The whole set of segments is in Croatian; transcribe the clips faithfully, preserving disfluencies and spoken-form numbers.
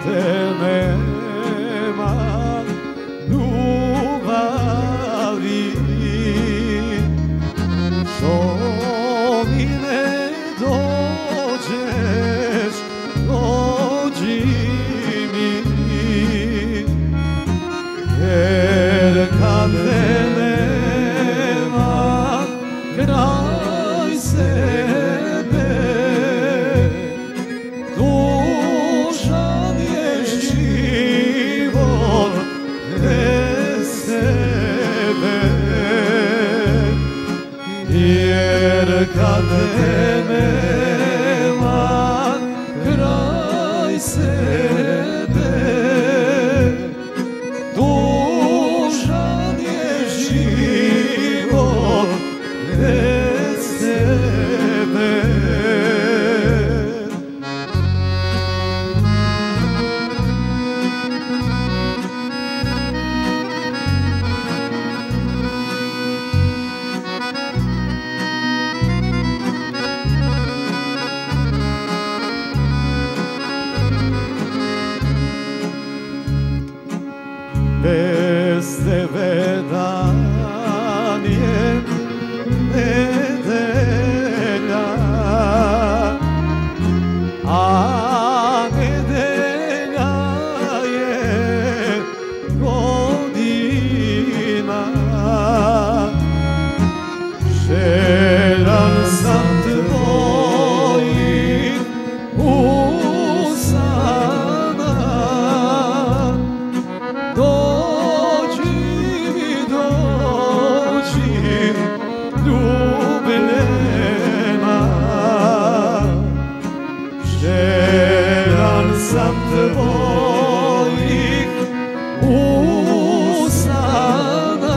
te nema ljubavi, što mi ne dođeš, dođi mi, jer kad te nema kraj sebe, dužan je život bez tebe, jer kad te nema kraj sebe, dužan je život bez tebe. Bez tebe dan je nedelja, a nedelja je godina. Željan sam tvojih usana, dođi mi, dođi ljubljena, željan sam tvojih usana,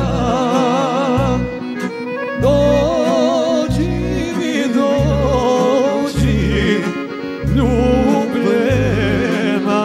dođi mi, dođi ljubljena.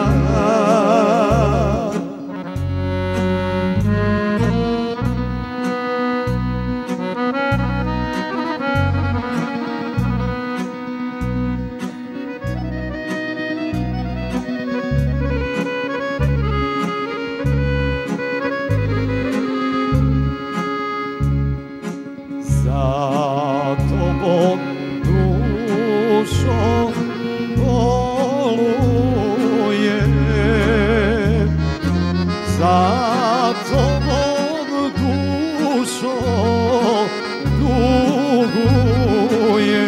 Za tobom dušo boluje, za tobom dušo duguje,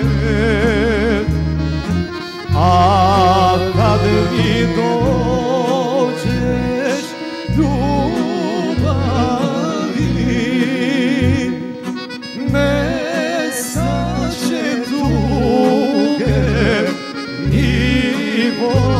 a kad mi dođeš ljubavi, nestaće tuge i boli.